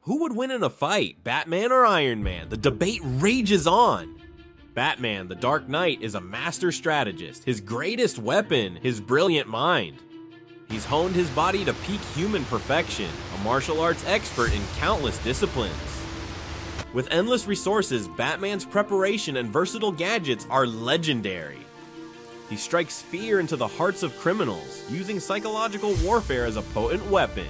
Who would win in a fight, Batman or Iron Man? The debate rages on. Batman, the Dark Knight, is a master strategist. His greatest weapon, his brilliant mind. He's honed his body to peak human perfection, a martial arts expert in countless disciplines. With endless resources, Batman's preparation and versatile gadgets are legendary. He strikes fear into the hearts of criminals, using psychological warfare as a potent weapon.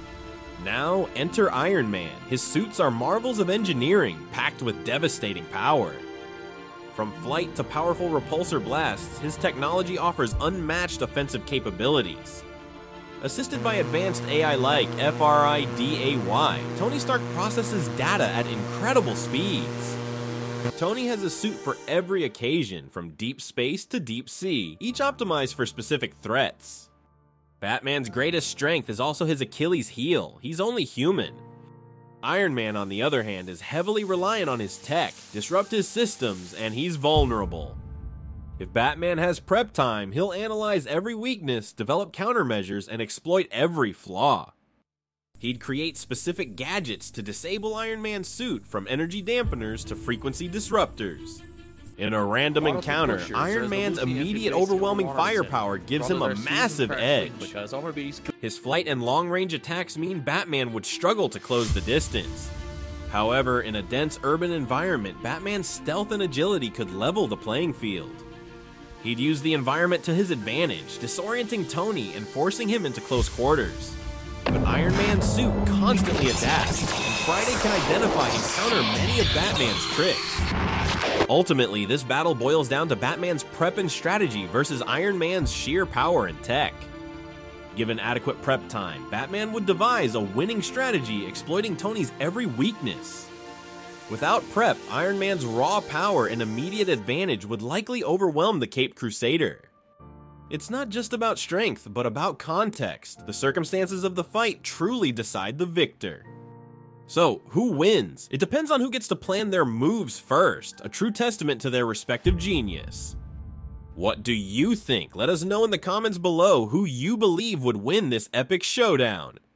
Now, enter Iron Man. His suits are marvels of engineering, packed with devastating power. From flight to powerful repulsor blasts, his technology offers unmatched offensive capabilities. Assisted by advanced AI like FRIDAY, Tony Stark processes data at incredible speeds. Tony has a suit for every occasion, from deep space to deep sea, each optimized for specific threats. Batman's greatest strength is also his Achilles heel. He's only human. Iron Man, on the other hand, is heavily reliant on his tech, disrupt his systems, and he's vulnerable. If Batman has prep time, he'll analyze every weakness, develop countermeasures, and exploit every flaw. He'd create specific gadgets to disable Iron Man's suit, from energy dampeners to frequency disruptors. In a random encounter, Iron Man's immediate overwhelming firepower gives him a massive edge. His flight and long-range attacks mean Batman would struggle to close the distance. However, in a dense urban environment, Batman's stealth and agility could level the playing field. He'd use the environment to his advantage, disorienting Tony and forcing him into close quarters. But Iron Man's suit constantly adapts, and Friday can identify and counter many of Batman's tricks. Ultimately, this battle boils down to Batman's prep and strategy versus Iron Man's sheer power and tech. Given adequate prep time, Batman would devise a winning strategy exploiting Tony's every weakness. Without prep, Iron Man's raw power and immediate advantage would likely overwhelm the Caped Crusader. It's not just about strength, but about context. The circumstances of the fight truly decide the victor. So, who wins? It depends on who gets to plan their moves first, a true testament to their respective genius. What do you think? Let us know in the comments below who you believe would win this epic showdown.